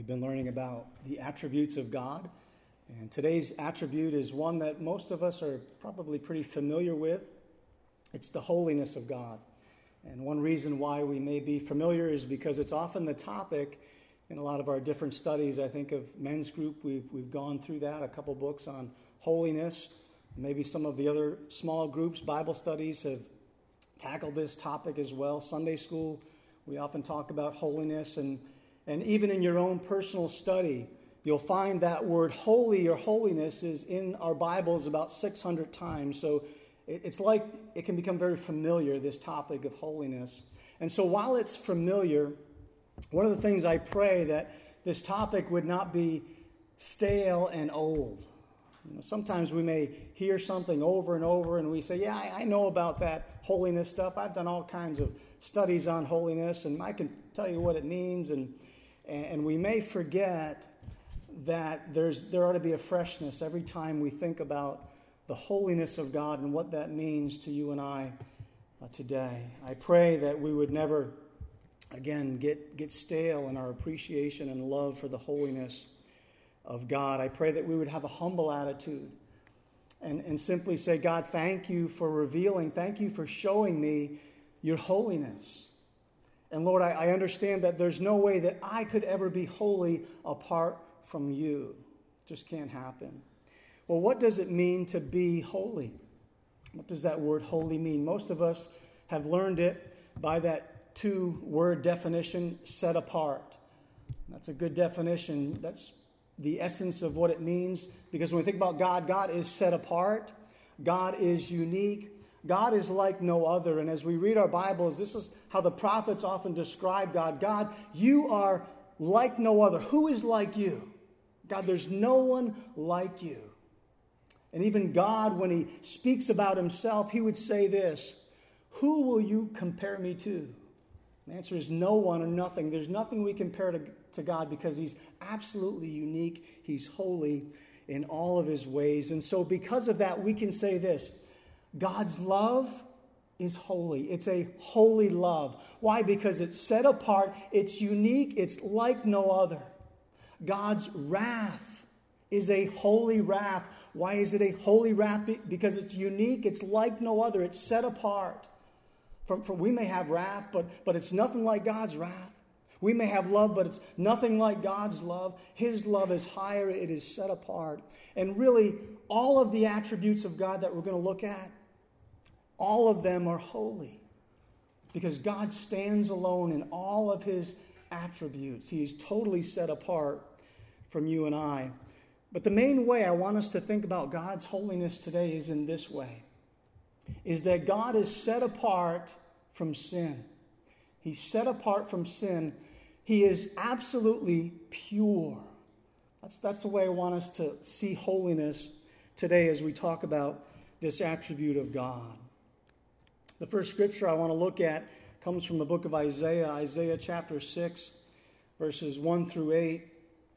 We've been learning about the attributes of God, and today's attribute is one that most of us are probably pretty familiar with. It's the holiness of God. And one reason why we may be familiar is because it's often the topic in a lot of our different studies. I think of men's group, we've gone through that, a couple books on holiness. Maybe some of the other small groups, Bible studies, have tackled this topic as well. Sunday school, we often talk about holiness, and even in your own personal study, you'll find that word holy or holiness is in our Bibles about 600 times. So it's like it can become very familiar, this topic of holiness. And so while it's familiar, one of the things I pray that this topic would not be stale and old. Sometimes we may hear something over and over and we say, yeah, I know about that holiness stuff. I've done all kinds of studies on holiness and I can tell you what it means. And we may forget that there ought to be a freshness every time we think about the holiness of God and what that means to you and I today. I pray that we would never, again, get stale in our appreciation and love for the holiness of God. I pray that we would have a humble attitude and simply say, God, thank you for revealing, thank you for showing me your holiness. And Lord, I understand that there's no way that I could ever be holy apart from you. It just can't happen. Well, what does it mean to be holy? What does that word holy mean? Most of us have learned it by that two-word definition, set apart. That's a good definition. That's the essence of what it means, because when we think about God, God is set apart. God is unique. God is like no other. And as we read our Bibles, this is how the prophets often describe God. God, you are like no other. Who is like you? God, there's no one like you. And even God, when he speaks about himself, he would say this, who will you compare me to? The answer is no one or nothing. There's nothing we compare to God because he's absolutely unique. He's holy in all of his ways. And so because of that, we can say this, God's love is holy. It's a holy love. Why? Because it's set apart. It's unique. It's like no other. God's wrath is a holy wrath. Why is it a holy wrath? Because it's unique. It's like no other. It's set apart. We may have wrath, but it's nothing like God's wrath. We may have love, but it's nothing like God's love. His love is higher. It is set apart. And really, all of the attributes of God that we're going to look at, all of them are holy. Because God stands alone in all of his attributes. He is totally set apart from you and I. But the main way I want us to think about God's holiness today is in this way. Is that God is set apart from sin. He's set apart from sin. He is absolutely pure. That's the way I want us to see holiness today as we talk about this attribute of God. The first scripture I want to look at comes from the book of Isaiah, Isaiah chapter 6, verses 1 through 8.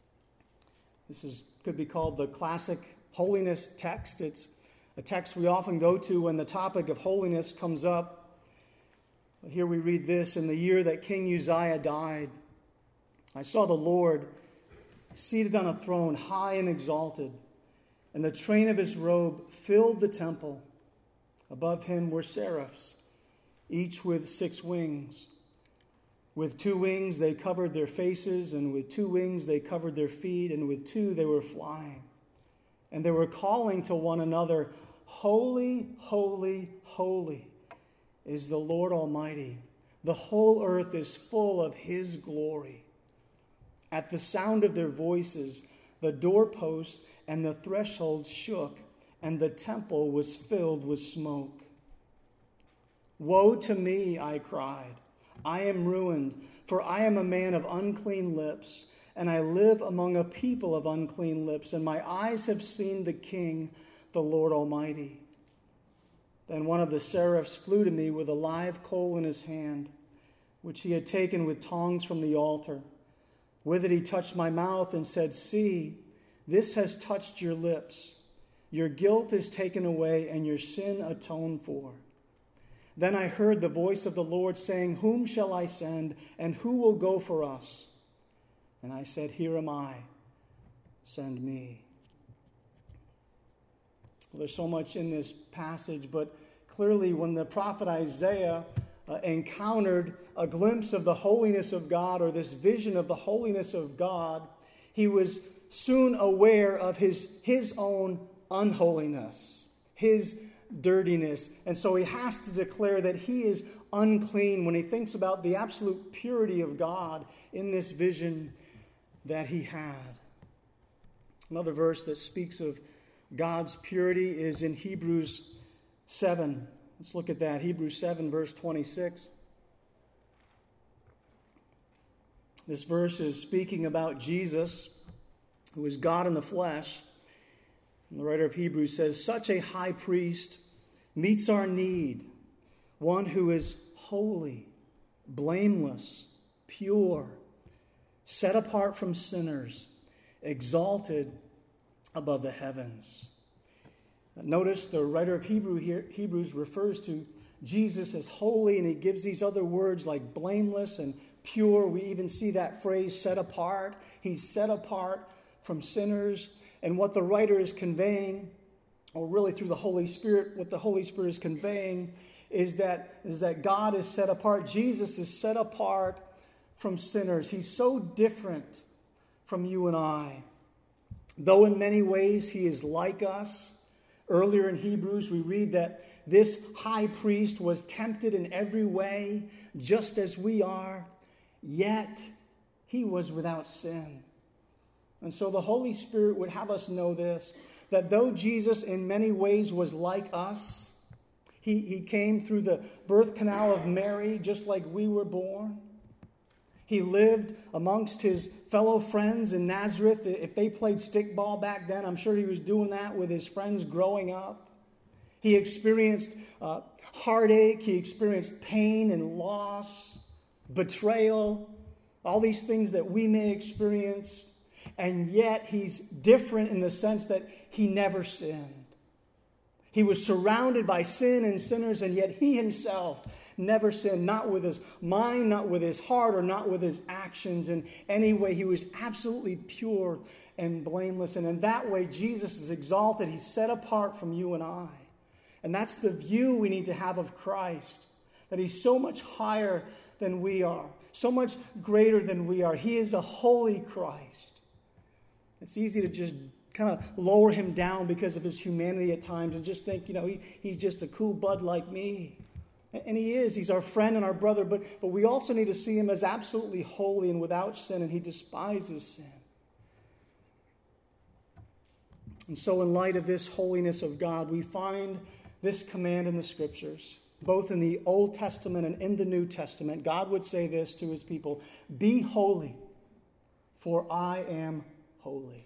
This could be called the classic holiness text. It's a text we often go to when the topic of holiness comes up. Here we read this, in the year that King Uzziah died, I saw the Lord seated on a throne, high and exalted, and the train of his robe filled the temple. Above him were seraphs, each with 6 wings. With 2 wings they covered their faces, and with 2 wings they covered their feet, and with 2 they were flying. And they were calling to one another, Holy, holy, holy is the Lord Almighty. The whole earth is full of his glory. At the sound of their voices, the doorposts and the thresholds shook, and the temple was filled with smoke. Woe to me, I cried. I am ruined, for I am a man of unclean lips, and I live among a people of unclean lips, and my eyes have seen the King, the Lord Almighty. Then one of the seraphs flew to me with a live coal in his hand, which he had taken with tongs from the altar. With it he touched my mouth and said, See, this has touched your lips. Your guilt is taken away and your sin atoned for. Then I heard the voice of the Lord saying, Whom shall I send, and who will go for us? And I said, here am I, send me. Well, there's so much in this passage, but clearly when the prophet Isaiah encountered a glimpse of the holiness of God, or this vision of the holiness of God, he was soon aware of his own unholiness, his dirtiness. And so he has to declare that he is unclean when he thinks about the absolute purity of God in this vision that he had. Another verse that speaks of God's purity is in Hebrews 7. Let's look at that. Hebrews 7, verse 26. This verse is speaking about Jesus, who is God in the flesh. And the writer of Hebrews says, such a high priest meets our need, one who is holy, blameless, pure, set apart from sinners, exalted above the heavens. Notice the writer of Hebrews refers to Jesus as holy, and he gives these other words like blameless and pure. We even see that phrase, set apart. He's set apart from sinners. And what the writer is conveying, or really through the Holy Spirit, what the Holy Spirit is conveying is that God is set apart. Jesus is set apart from sinners. He's so different from you and I. Though in many ways he is like us, earlier in Hebrews we read that this high priest was tempted in every way, just as we are, yet he was without sin. And so the Holy Spirit would have us know this, that though Jesus in many ways was like us, he came through the birth canal of Mary just like we were born. He lived amongst his fellow friends in Nazareth. If they played stickball back then, I'm sure he was doing that with his friends growing up. He experienced heartache. He experienced pain and loss, betrayal, all these things that we may experience. And yet he's different in the sense that he never sinned. He was surrounded by sin and sinners, and yet he himself never sinned, not with his mind, not with his heart, or not with his actions in any way. He was absolutely pure and blameless. And in that way, Jesus is exalted. He's set apart from you and I. And that's the view we need to have of Christ, that he's so much higher than we are, so much greater than we are. He is a holy Christ. It's easy to just kind of lower him down because of his humanity at times and just think, he's just a cool bud like me. And he is. He's our friend and our brother. But we also need to see him as absolutely holy and without sin, and he despises sin. And so in light of this holiness of God, we find this command in the Scriptures. Both in the Old Testament and in the New Testament, God would say this to his people: be holy, for I am holy.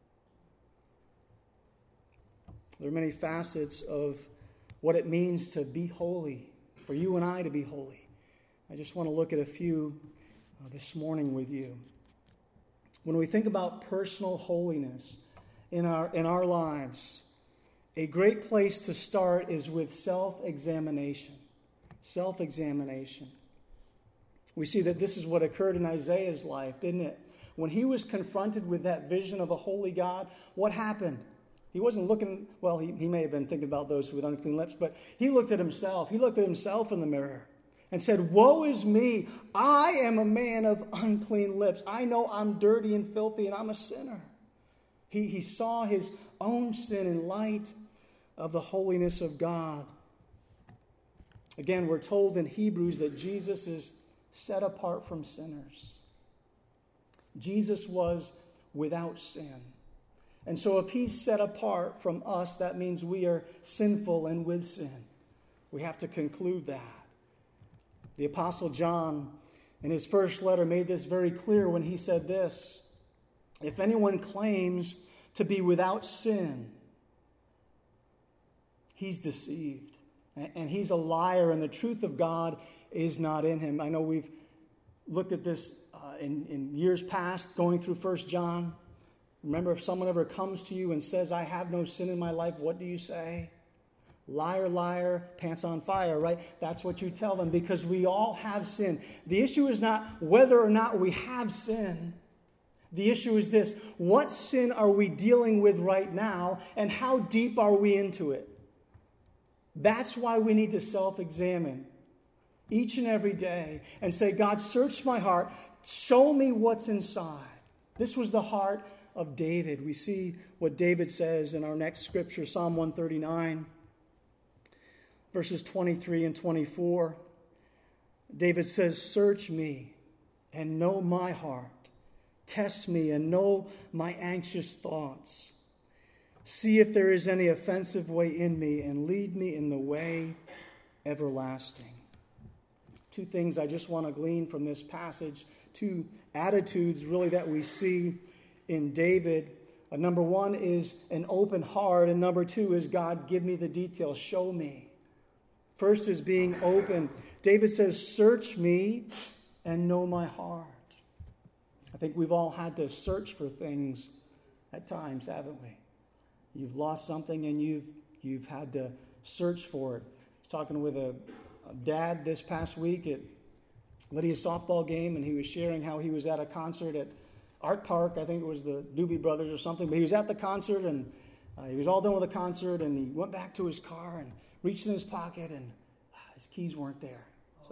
There are many facets of what it means to be holy, for you and I to be holy. I just want to look at a few this morning with you. When we think about personal holiness in our lives, a great place to start is with self-examination. Self-examination. We see that this is what occurred in Isaiah's life, didn't it? When he was confronted with that vision of a holy God, what happened? He wasn't looking, well, he may have been thinking about those with unclean lips, but he looked at himself. He looked at himself in the mirror and said, woe is me. I am a man of unclean lips. I know I'm dirty and filthy and I'm a sinner. He saw his own sin in light of the holiness of God. Again, we're told in Hebrews that Jesus is set apart from sinners. Jesus was without sin. And so if he's set apart from us, that means we are sinful and with sin. We have to conclude that. The Apostle John, in his first letter, made this very clear when he said this: if anyone claims to be without sin, he's deceived. And he's a liar, and the truth of God is not in him. I know we've looked at this in years past, going through 1 John. Remember, if someone ever comes to you and says, I have no sin in my life, what do you say? Liar, liar, pants on fire, right? That's what you tell them, because we all have sin. The issue is not whether or not we have sin. The issue is this: what sin are we dealing with right now, and how deep are we into it? That's why we need to self-examine each and every day and say, God, search my heart. Show me what's inside. This was the heart of David. We see what David says in our next scripture, Psalm 139, verses 23 and 24. David says, search me and know my heart. Test me and know my anxious thoughts. See if there is any offensive way in me, and lead me in the way everlasting. Two things I just want to glean from this passage. Two attitudes really that we see in David. Number one is an open heart, and number two is, God, give me the details. Show me. First is being open. David says, search me and know my heart. I think we've all had to search for things at times, haven't we? You've lost something and you've had to search for it. I was talking with a dad this past week at Lydia's softball game, and he was sharing how he was at a concert at Art Park. I think it was the Doobie Brothers or something. But he was at the concert, and he was all done with the concert, and he went back to his car and reached in his pocket, and his keys weren't there.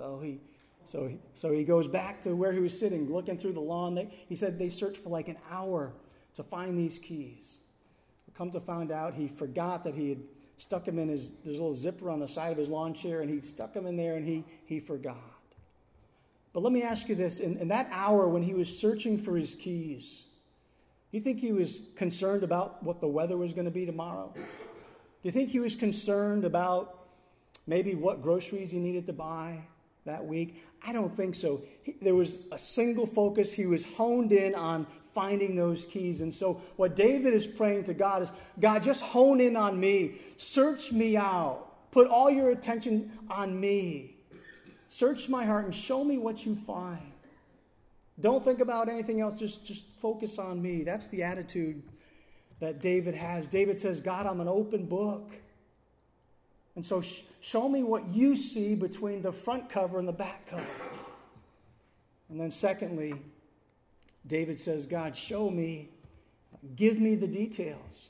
So he goes back to where he was sitting, looking through the lawn. He said they searched for like an hour to find these keys. Come to find out, he forgot that he had stuck them in his little zipper on the side of his lawn chair, and he stuck them in there, and he forgot. But let me ask you this. In that hour when he was searching for his keys, do you think he was concerned about what the weather was going to be tomorrow? Do you think he was concerned about maybe what groceries he needed to buy that week? I don't think so. There was a single focus. He was honed in on finding those keys. And so what David is praying to God is, God, just hone in on me. Search me out. Put all your attention on me. Search my heart and show me what you find. Don't think about anything else. Just focus on me. That's the attitude that David has. David says, God, I'm an open book. And so show me what you see between the front cover and the back cover. And then secondly, David says, God, show me, give me the details.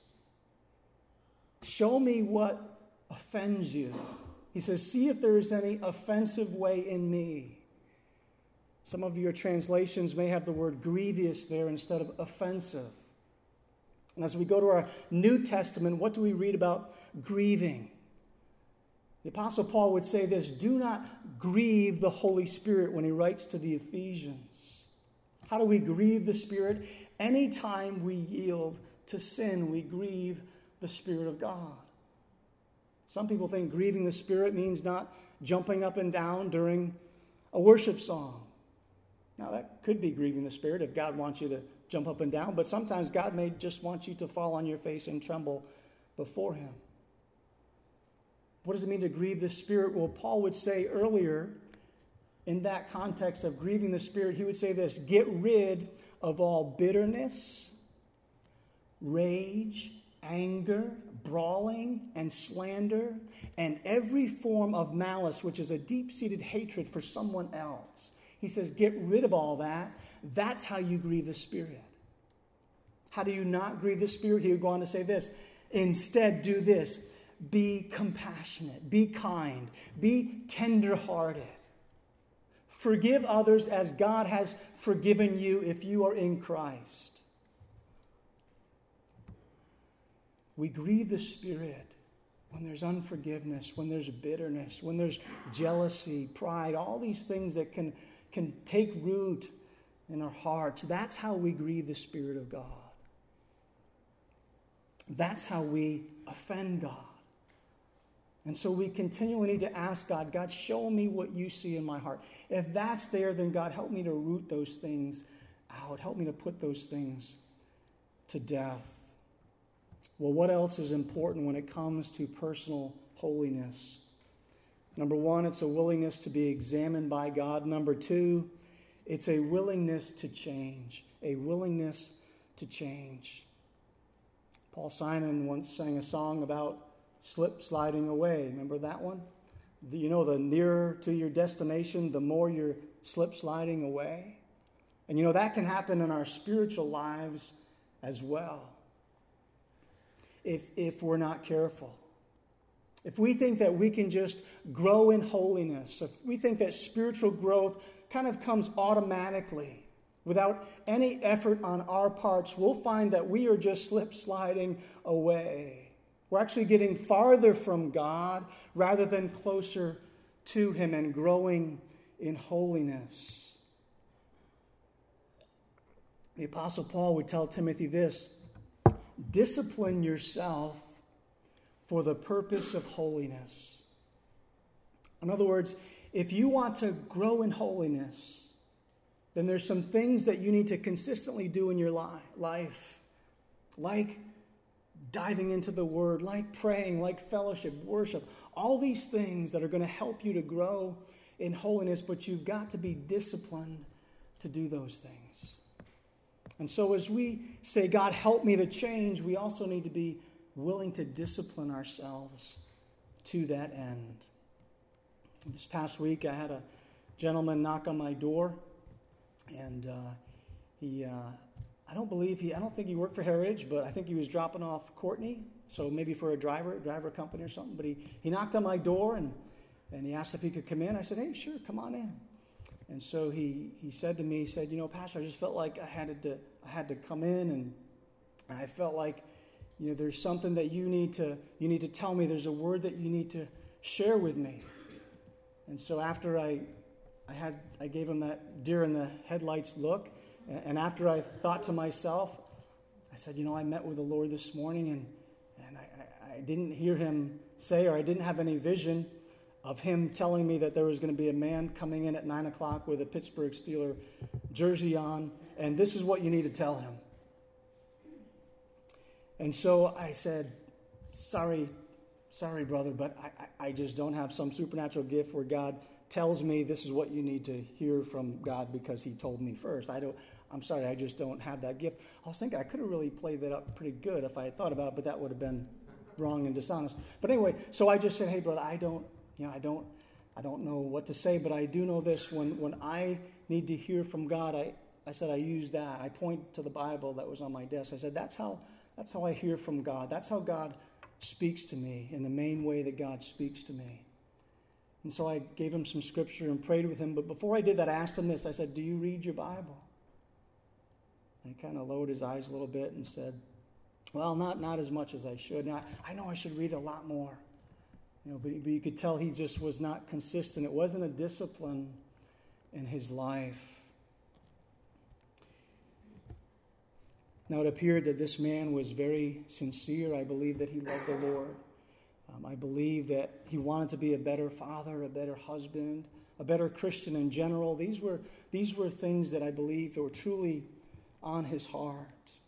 Show me what offends you. He says, see if there is any offensive way in me. Some of your translations may have the word grievous there instead of offensive. And as we go to our New Testament, what do we read about grieving? The Apostle Paul would say this: do not grieve the Holy Spirit, when he writes to the Ephesians. How do we grieve the Spirit? Anytime we yield to sin, we grieve the Spirit of God. Some people think grieving the Spirit means not jumping up and down during a worship song. Now, that could be grieving the Spirit if God wants you to jump up and down, but sometimes God may just want you to fall on your face and tremble before him. What does it mean to grieve the Spirit? Well, Paul would say earlier, in that context of grieving the Spirit, he would say this: get rid of all bitterness, rage, anger, brawling, and slander, and every form of malice, which is a deep-seated hatred for someone else. He says, get rid of all that. That's how you grieve the Spirit. How do you not grieve the Spirit? He would go on to say this: instead, do this. Be compassionate, be kind, be tender-hearted. Forgive others as God has forgiven you if you are in Christ. We grieve the Spirit when there's unforgiveness, when there's bitterness, when there's jealousy, pride, all these things that can take root in our hearts. That's how we grieve the Spirit of God. That's how we offend God. And so we continually need to ask God, God, show me what you see in my heart. If that's there, then God, help me to root those things out. Help me to put those things to death. Well, what else is important when it comes to personal holiness? Number one, it's a willingness to be examined by God. Number two, it's a willingness to change. A willingness to change. Paul Simon once sang a song about sliding away. Remember that one? The nearer to your destination, the more you're sliding away. And that can happen in our spiritual lives as well. If we're not careful. If we think that we can just grow in holiness, if we think that spiritual growth kind of comes automatically without any effort on our parts, we'll find that we are just slip-sliding away. We're actually getting farther from God rather than closer to Him and growing in holiness. The Apostle Paul would tell Timothy this: discipline yourself for the purpose of holiness. In other words, if you want to grow in holiness, then there's some things that you need to consistently do in your life, like diving into the Word, like praying, like fellowship, worship, all these things that are going to help you to grow in holiness, but you've got to be disciplined to do those things. And so as we say, God, help me to change, we also need to be willing to discipline ourselves to that end. This past week, I had a gentleman knock on my door, and I don't think he worked for Heritage, but I think he was dropping off Courtney, so maybe for a driver company or something. But he knocked on my door, and he asked if he could come in. I said, hey, sure, come on in. And so he said to me, Pastor, I just felt like I had to come in, and I felt like, there's something that you need to tell me. There's a word that you need to share with me. And so after I gave him that deer in the headlights look, and after I thought to myself, I said, I met with the Lord this morning, and I didn't hear him say, or I didn't have any vision of him telling me that there was going to be a man coming in at 9 o'clock with a Pittsburgh Steelers jersey on, and this is what you need to tell him. And so I said, sorry, brother, but I just don't have some supernatural gift where God tells me this is what you need to hear from God because he told me first. I'm sorry, I just don't have that gift. I was thinking I could have really played that up pretty good if I had thought about it, but that would have been wrong and dishonest. But anyway, so I just said, hey, brother, I don't know what to say, but I do know this. When I need to hear from God, I said I use that. I point to the Bible that was on my desk. I said, that's how I hear from God. That's how God speaks to me, in the main way that God speaks to me. And so I gave him some scripture and prayed with him. But before I did that, I asked him this. I said, do you read your Bible? And he kind of lowered his eyes a little bit and said, well, not as much as I should. Now, I know I should read a lot more. But you could tell he just was not consistent. It wasn't a discipline in his life. Now, it appeared that this man was very sincere. I believe that he loved the Lord. I believe that he wanted to be a better father, a better husband, a better Christian in general. These were things that I believe were truly on his heart.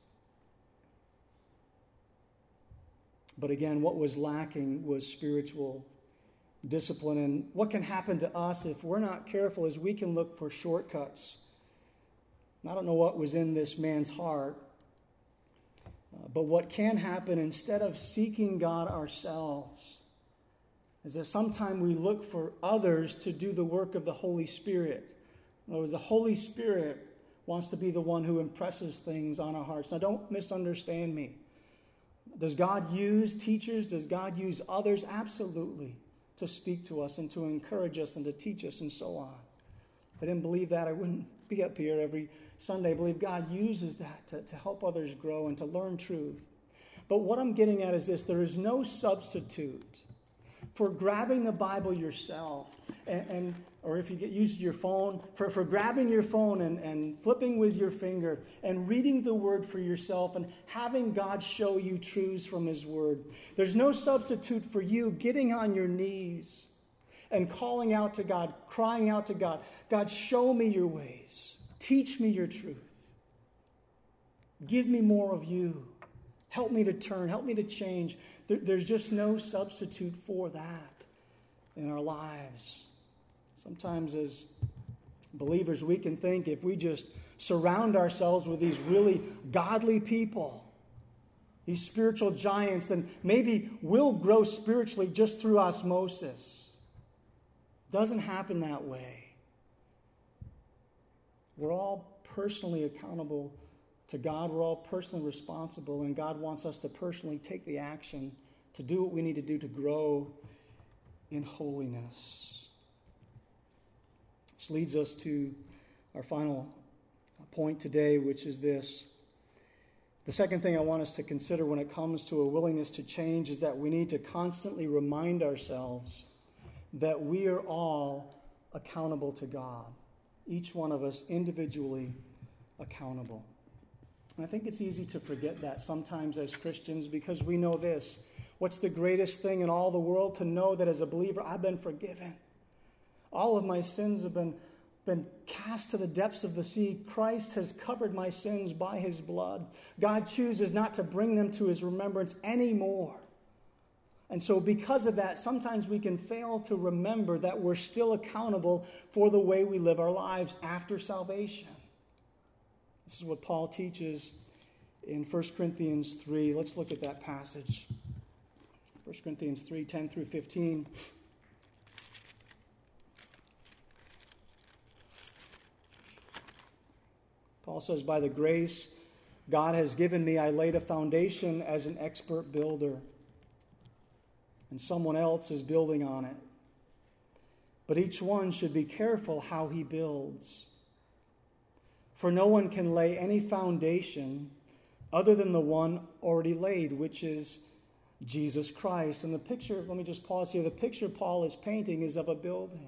But again, what was lacking was spiritual discipline. And what can happen to us if we're not careful is we can look for shortcuts. I don't know what was in this man's heart. But what can happen, instead of seeking God ourselves, is that sometimes we look for others to do the work of the Holy Spirit. In other words, the Holy Spirit wants to be the one who impresses things on our hearts. Now, don't misunderstand me. Does God use teachers? Does God use others? Absolutely, to speak to us and to encourage us and to teach us and so on. If I didn't believe that, I wouldn't be up here every Sunday. I believe God uses that to help others grow and to learn truth. But what I'm getting at is this: there is no substitute for grabbing the Bible yourself, or if you use your phone, for grabbing your phone and flipping with your finger and reading the Word for yourself and having God show you truths from His Word. There's no substitute for you getting on your knees and calling out to God, crying out to God, God, show me your ways. Teach me your truth. Give me more of you. Help me to turn. Help me to change. There's just no substitute for that in our lives. Sometimes as believers, we can think if we just surround ourselves with these really godly people, these spiritual giants, then maybe we'll grow spiritually just through osmosis. Doesn't happen that way. We're all personally accountable to God. We're all personally responsible, and God wants us to personally take the action to do what we need to do to grow in holiness. This leads us to our final point today, which is this. The second thing I want us to consider when it comes to a willingness to change is that we need to constantly remind ourselves that we are all accountable to God. Each one of us individually accountable. And I think it's easy to forget that sometimes as Christians because we know this. What's the greatest thing in all the world? To know that as a believer, I've been forgiven. All of my sins have been cast to the depths of the sea. Christ has covered my sins by his blood. God chooses not to bring them to his remembrance anymore. And so because of that, sometimes we can fail to remember that we're still accountable for the way we live our lives after salvation. This is what Paul teaches in 1 Corinthians 3. Let's look at that passage. 1 Corinthians 3, 10 through 15. Paul says, by the grace God has given me, I laid a foundation as an expert builder, and someone else is building on it. But each one should be careful how he builds. For no one can lay any foundation other than the one already laid, which is Jesus Christ. And the picture, let me just pause here, the picture Paul is painting is of a building.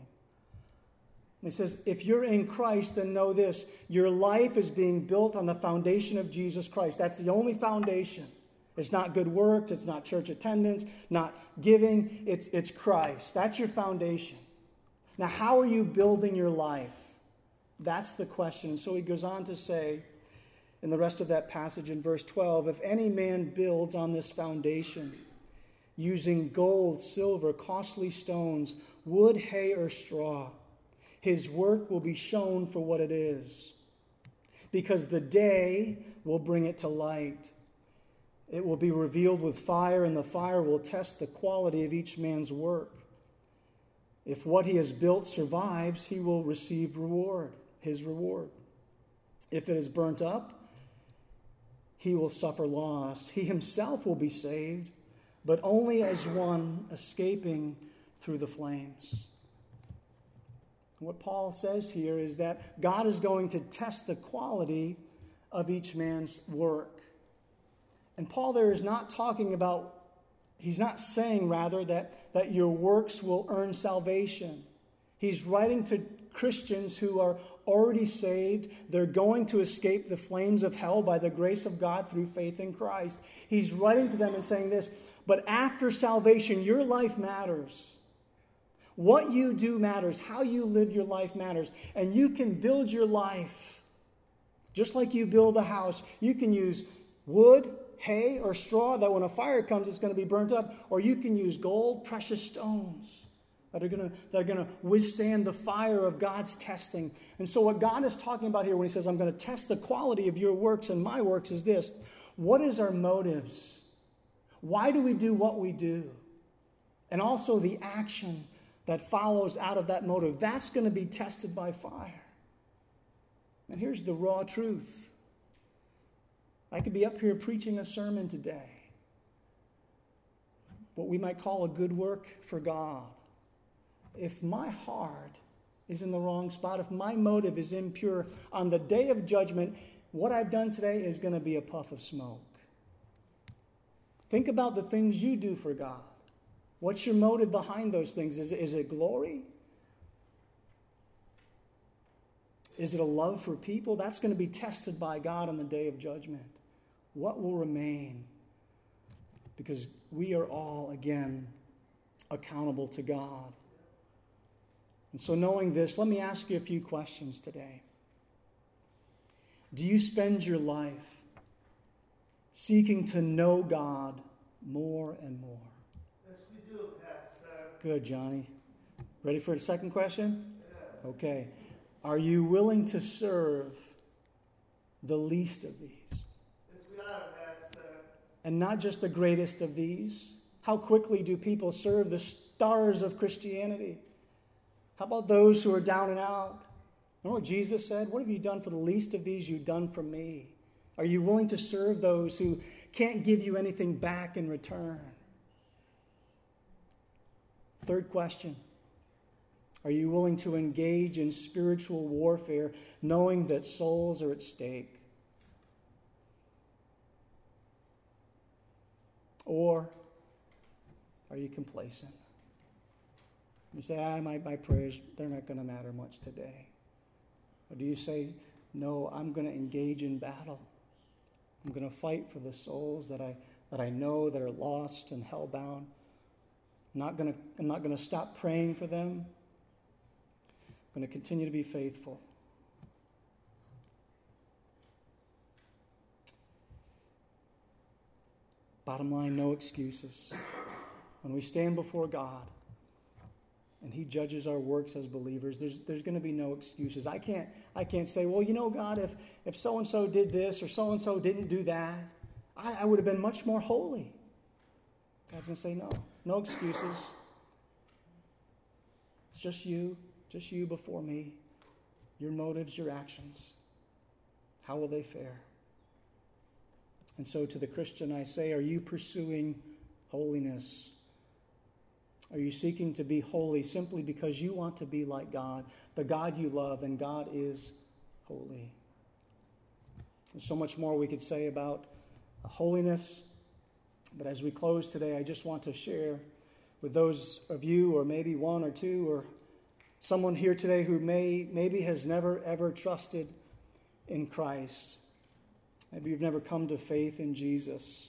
He says, if you're in Christ, then know this. Your life is being built on the foundation of Jesus Christ. That's the only foundation. It's not good works. It's not church attendance, not giving. It's Christ. That's your foundation. Now, how are you building your life? That's the question. So he goes on to say in the rest of that passage in verse 12, if any man builds on this foundation using gold, silver, costly stones, wood, hay, or straw, his work will be shown for what it is, because the day will bring it to light. It will be revealed with fire, and the fire will test the quality of each man's work. If what he has built survives, he will receive his reward. If it is burnt up, he will suffer loss. He himself will be saved, but only as one escaping through the flames. What Paul says here is that God is going to test the quality of each man's work. And Paul there is not talking about, he's not saying rather that your works will earn salvation. He's writing to Christians who are already saved. They're going to escape the flames of hell by the grace of God through faith in Christ. He's writing to them and saying this, but after salvation, your life matters. What you do matters. How you live your life matters. And you can build your life just like you build a house. You can use wood, hay, or straw that when a fire comes, it's going to be burnt up. Or you can use gold, precious stones that are going to withstand the fire of God's testing. And so what God is talking about here when he says, I'm going to test the quality of your works and my works is this. What is our motives? Why do we do what we do? And also the action that follows out of that motive. That's going to be tested by fire. And here's the raw truth. I could be up here preaching a sermon today, what we might call a good work for God. If my heart is in the wrong spot, if my motive is impure, on the day of judgment, what I've done today is going to be a puff of smoke. Think about the things you do for God. What's your motive behind those things? Is it glory? Is it a love for people? That's going to be tested by God on the day of judgment. What will remain? Because we are all, again, accountable to God. And so knowing this, let me ask you a few questions today. Do you spend your life seeking to know God more and more? Yes, we do, Pastor. Good, Johnny. Ready for the second question? Yeah. Okay. Are you willing to serve the least of these? Yes, we are, Pastor. And not just the greatest of these? How quickly do people serve the stars of Christianity? How about those who are down and out? Remember what Jesus said? What have you done for the least of these? You've done for me. Are you willing to serve those who can't give you anything back in return? Third question. Are you willing to engage in spiritual warfare knowing that souls are at stake? Or are you complacent? You say, my prayers, they're not going to matter much today. Or do you say, no, I'm going to engage in battle. I'm going to fight for the souls that I know that are lost and hellbound. I'm not going to stop praying for them. I'm going to continue to be faithful. Bottom line, no excuses. When we stand before God and He judges our works as believers, there's going to be no excuses. I can't say, well, you know, God, if so-and-so did this or so-and-so didn't do that, I would have been much more holy. God's going to say, no excuses. It's just you before me, your motives, your actions. How will they fare? And so to the Christian I say, are you pursuing holiness? Are you seeking to be holy simply because you want to be like God, the God you love, and God is holy? There's so much more we could say about holiness, but as we close today, I just want to share with those of you, or maybe one or two, or someone here today who maybe has never ever trusted in Christ. Maybe you've never come to faith in Jesus.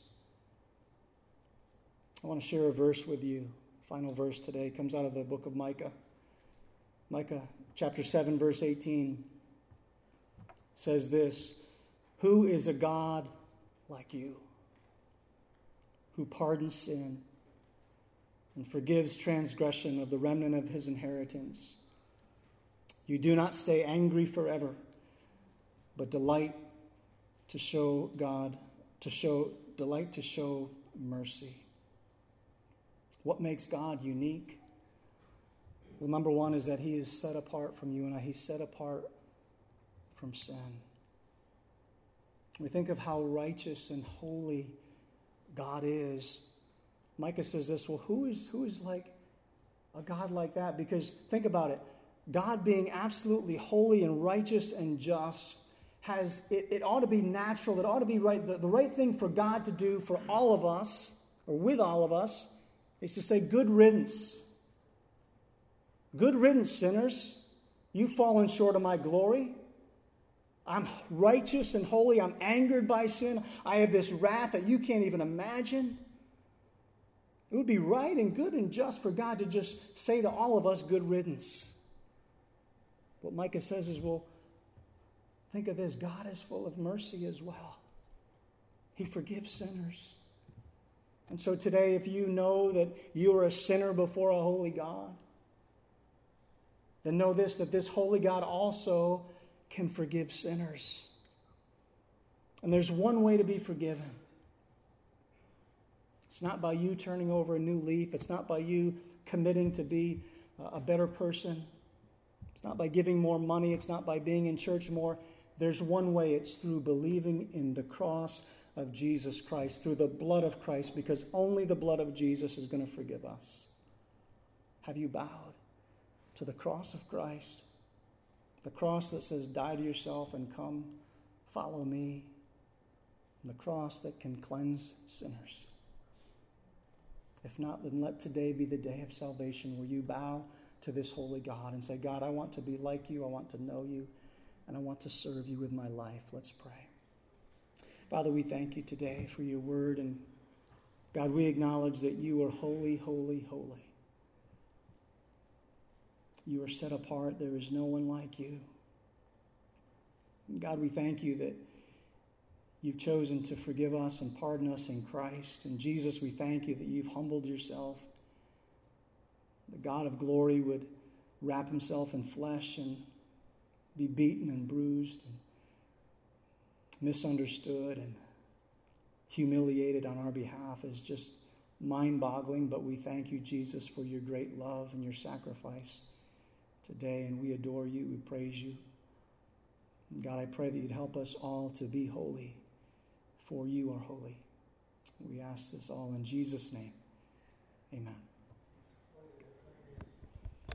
I want to share a verse with you. Final verse today comes out of the book of Micah. Micah chapter 7, verse 18 says this: "Who is a God like you, who pardons sin and forgives transgression of the remnant of his inheritance? You do not stay angry forever, but delight to show mercy." What makes God unique? Well, number one is that He is set apart from you and I. He's set apart from sin. We think of how righteous and holy God is. Micah says this, well, who is like a God like that? Because think about it. God being absolutely holy and righteous and just it ought to be natural, it ought to be right. The right thing for God to do for all of us, or with all of us, is to say, good riddance. Good riddance, sinners. You've fallen short of my glory. I'm righteous and holy. I'm angered by sin. I have this wrath that you can't even imagine. It would be right and good and just for God to just say to all of us, good riddance. What Micah says is, well, think of this. God is full of mercy as well. He forgives sinners. And so today, if you know that you are a sinner before a holy God, then know this, that this holy God also can forgive sinners. And there's one way to be forgiven. It's not by you turning over a new leaf. It's not by you committing to be a better person. It's not by giving more money. It's not by being in church more. There's one way. It's through believing in the cross of Jesus Christ, through the blood of Christ, because only the blood of Jesus is going to forgive us. Have you bowed to the cross of Christ? The cross that says, die to yourself and come, follow me. And the cross that can cleanse sinners. If not, then let today be the day of salvation where you bow to this holy God and say, God, I want to be like you, I want to know you, and I want to serve you with my life. Let's pray. Father, we thank you today for your word, and God, we acknowledge that you are holy, holy, holy. You are set apart. There is no one like you. And God, we thank you that you've chosen to forgive us and pardon us in Christ. And Jesus, we thank you that you've humbled yourself. The God of glory would wrap himself in flesh and be beaten and bruised and misunderstood and humiliated on our behalf is just mind-boggling, but we thank you, Jesus, for your great love and your sacrifice today, and we adore you, we praise you. God, I pray that you'd help us all to be holy, for you are holy. We ask this all in Jesus' name. Amen.